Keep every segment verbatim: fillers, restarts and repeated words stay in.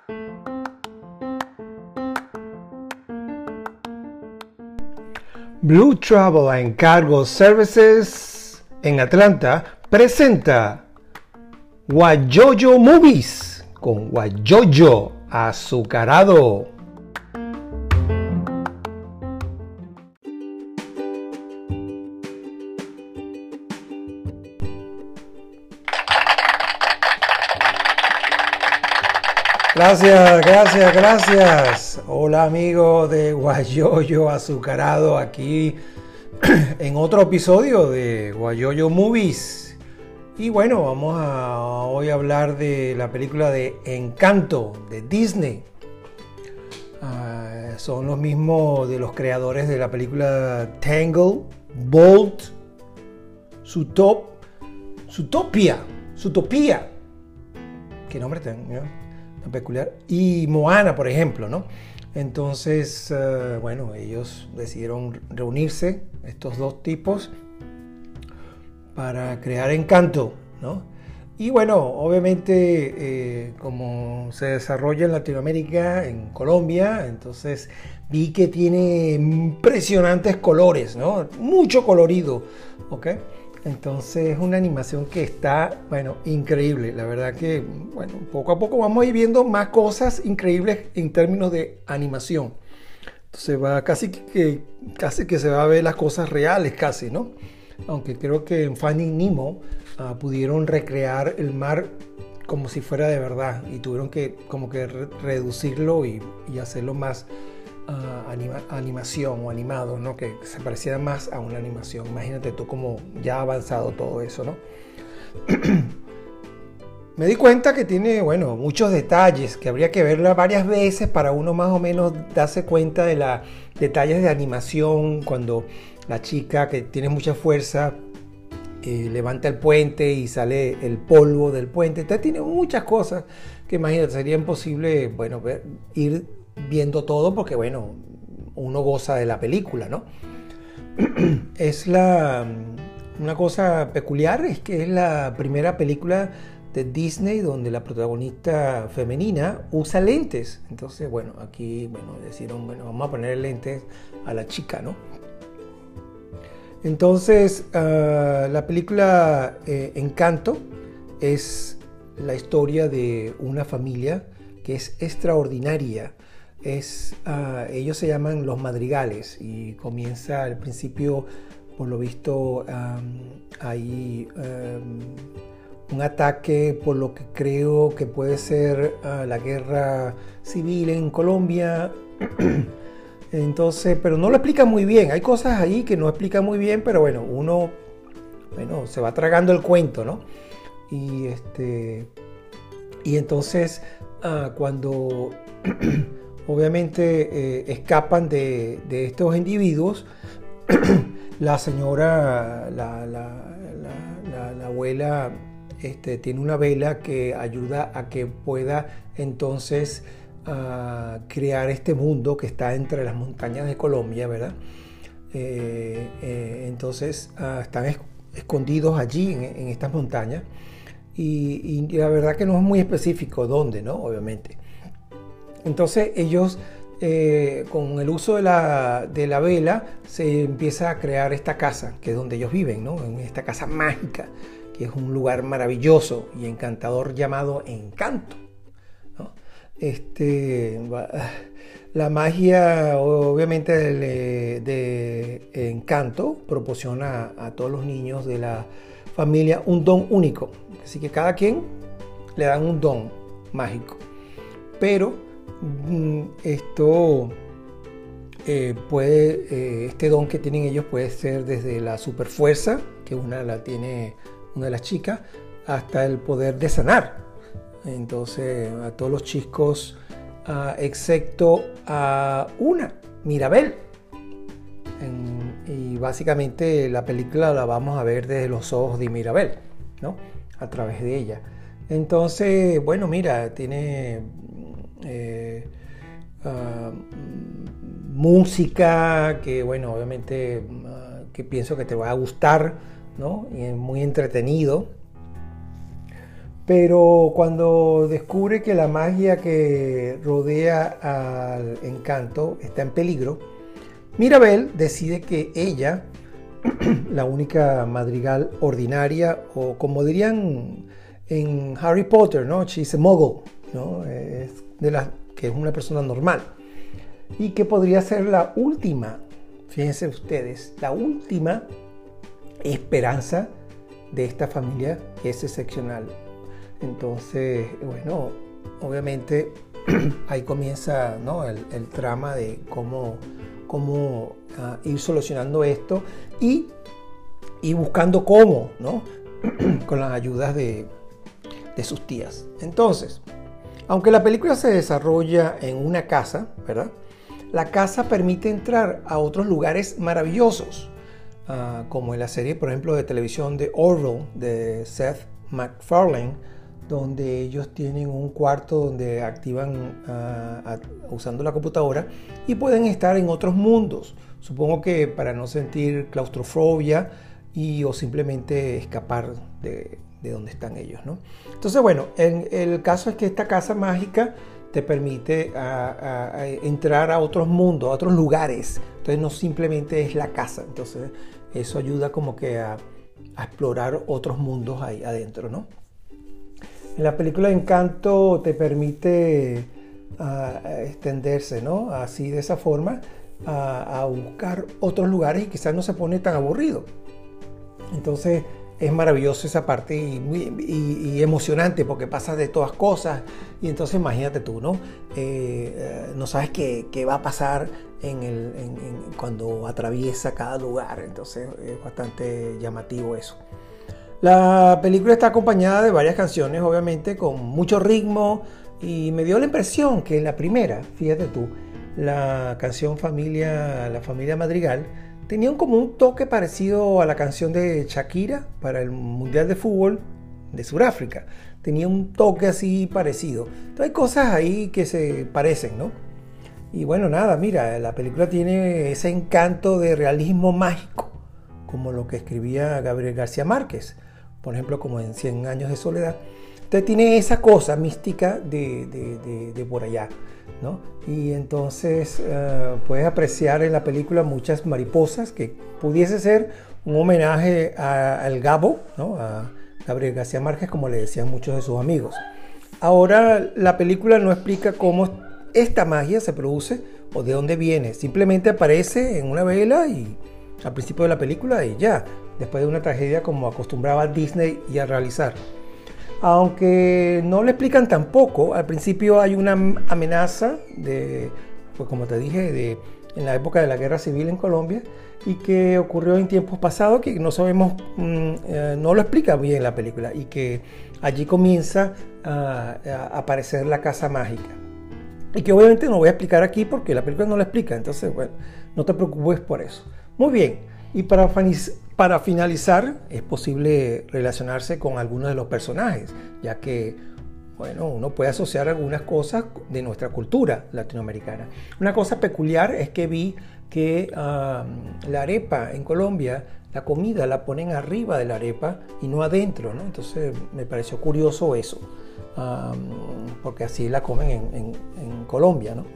Blue Travel and Cargo Services en Atlanta presenta Guayoyo Movies con Guayoyo Azucarado. Gracias, gracias, gracias. Hola amigos de Guayoyo Azucarado, aquí en otro episodio de Guayoyo Movies. Y bueno, vamos a hoy a hablar de la película de Encanto de Disney. Uh, son los mismos de los creadores de la película Tangled, Bolt, Zootop, Zootopia, Zootopia. ¿Qué nombre tienen? ¿No? Peculiar, y Moana, por ejemplo, ¿no? Entonces, uh, bueno, ellos decidieron reunirse, estos dos tipos, para crear Encanto, ¿no? Y bueno, obviamente, eh, como se desarrolla en Latinoamérica, en Colombia, entonces vi que tiene impresionantes colores, ¿no? Mucho colorido, ¿ok? Entonces es una animación que está, bueno, increíble. La verdad que, bueno, poco a poco vamos a ir viendo más cosas increíbles en términos de animación. Entonces va casi que, casi que se va a ver las cosas reales, casi, ¿no? Aunque creo que en Finding Nemo uh, pudieron recrear el mar como si fuera de verdad y tuvieron que como que re reducirlo y, y hacerlo más Uh, anima animación o animado, ¿no? Que se pareciera más a una animación. Imagínate tú cómo ya ha avanzado todo eso, ¿no? Me di cuenta que tiene, bueno, muchos detalles que habría que verla varias veces para uno más o menos darse cuenta de los detalles de animación, cuando la chica que tiene mucha fuerza eh, levanta el puente y sale el polvo del puente. Entonces tiene muchas cosas que, imagínate, sería imposible, bueno, ver, ir viendo todo porque, bueno, uno goza de la película, ¿no? Es la una cosa peculiar, es que es la primera película de Disney donde la protagonista femenina usa lentes. Entonces, bueno, aquí, bueno, decidieron, bueno, vamos a poner lentes a la chica, ¿no? Entonces, uh, la película eh, Encanto es la historia de una familia que es extraordinaria. Es, uh, ellos se llaman Los Madrigales y comienza al principio, por lo visto, um, hay um, un ataque por lo que creo que puede ser uh, la guerra civil en Colombia. Entonces, pero no lo explica muy bien. Hay cosas ahí que no explica muy bien, pero bueno, uno bueno, se va tragando el cuento, ¿no? Y, este, y entonces, uh, cuando obviamente eh, escapan de, de estos individuos, la señora, la, la, la, la, la abuela este, tiene una vela que ayuda a que pueda entonces uh, crear este mundo que está entre las montañas de Colombia, ¿verdad? Eh, eh, entonces uh, están es, escondidos allí en, en estas montañas y, y la verdad que no es muy específico dónde, ¿no? Obviamente. Entonces ellos, eh, con el uso de la, de la vela, se empieza a crear esta casa, que es donde ellos viven, ¿no? En esta casa mágica, que es un lugar maravilloso y encantador llamado Encanto, ¿no? Este, la magia, obviamente, de, de Encanto proporciona a, a todos los niños de la familia un don único. Así que cada quien le dan un don mágico. Pero esto eh, puede, eh, este don que tienen ellos puede ser desde la superfuerza, que una la tiene una de las chicas, hasta el poder de sanar. Entonces, a todos los chicos, uh, excepto a una, Mirabel. En, y básicamente la película la vamos a ver desde los ojos de Mirabel, ¿no? A través de ella. Entonces, bueno, mira, tiene Eh, uh, música que, bueno, obviamente uh, que pienso que te va a gustar, ¿no? Y es muy entretenido. Pero cuando descubre que la magia que rodea al Encanto está en peligro, Mirabel decide que ella, la única madrigal ordinaria, o como dirían en Harry Potter, ¿no? She's a muggle, ¿no? Es de las que es una persona normal. Y que podría ser la última, fíjense ustedes, la última esperanza de esta familia que es excepcional. Entonces, bueno, obviamente ahí comienza, ¿no? el, el trama de cómo, cómo uh, ir solucionando esto y, y buscando cómo, ¿no? Con las ayudas de, de sus tías. Entonces, aunque la película se desarrolla en una casa, ¿verdad? La casa permite entrar a otros lugares maravillosos, uh, como en la serie, por ejemplo, de televisión de Orville, de Seth MacFarlane, donde ellos tienen un cuarto donde activan uh, usando la computadora y pueden estar en otros mundos. Supongo que para no sentir claustrofobia y o simplemente escapar de, de donde están ellos, ¿no? Entonces, bueno, en, el caso es que esta casa mágica te permite uh, uh, entrar a otros mundos, a otros lugares. Entonces no simplemente es la casa. Entonces eso ayuda como que a, a explorar otros mundos ahí adentro, ¿no? En la película Encanto te permite uh, extenderse, ¿no? Así de esa forma a, a buscar otros lugares y quizás no se pone tan aburrido. Entonces es maravilloso esa parte y, muy, y, y emocionante porque pasa de todas cosas y entonces imagínate tú, ¿no? Eh, eh, no sabes qué, qué va a pasar en el, en, en, cuando atraviesa cada lugar. Entonces es bastante llamativo eso. La película está acompañada de varias canciones, obviamente, con mucho ritmo y me dio la impresión que en la primera, fíjate tú, la canción Familia, la Familia Madrigal, tenía un, como un toque parecido a la canción de Shakira para el Mundial de Fútbol de Sudáfrica. Tenía un toque así parecido. Entonces hay cosas ahí que se parecen, ¿no? Y bueno, nada, mira, la película tiene ese encanto de realismo mágico, como lo que escribía Gabriel García Márquez, por ejemplo, como en Cien años de soledad. Entonces tiene esa cosa mística de, de, de, de por allá, ¿no? Y entonces uh, puedes apreciar en la película muchas mariposas, que pudiese ser un homenaje a, al Gabo, ¿no? A Gabriel García Márquez, como le decían muchos de sus amigos. Ahora, la película no explica cómo esta magia se produce o de dónde viene. Simplemente aparece en una vela y al principio de la película y ya, después de una tragedia como acostumbraba Disney y a realizar. Aunque no le explican tampoco, al principio hay una amenaza de, pues como te dije, de, en la época de la guerra civil en Colombia y que ocurrió en tiempos pasados que no sabemos, mmm, eh, no lo explica bien la película y que allí comienza a, a aparecer la casa mágica. Y que obviamente no voy a explicar aquí porque la película no lo explica, entonces bueno, no te preocupes por eso. Muy bien, y para, para finalizar, es posible relacionarse con algunos de los personajes, ya que, bueno, uno puede asociar algunas cosas de nuestra cultura latinoamericana. Una cosa peculiar es que vi que um, la arepa en Colombia, la comida la ponen arriba de la arepa y no adentro, ¿no? Entonces me pareció curioso eso, um, porque así la comen en, en, en Colombia, ¿no?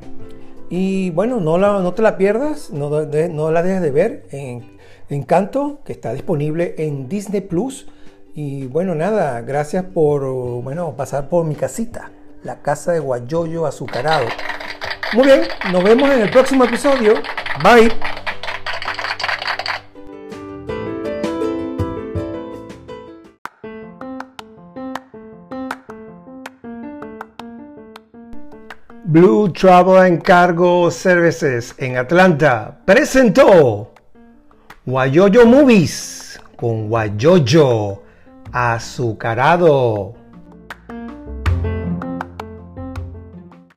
Y bueno, no, la, no te la pierdas, no, de, no la dejes de ver en Encanto, que está disponible en Disney Plus. Y bueno, nada, gracias por bueno, pasar por mi casita, la casa de Guayoyo Azucarado. Muy bien, nos vemos en el próximo episodio. Bye. Blue Travel and Cargo Services en Atlanta presentó Guayoyo Movies con Guayoyo Azucarado.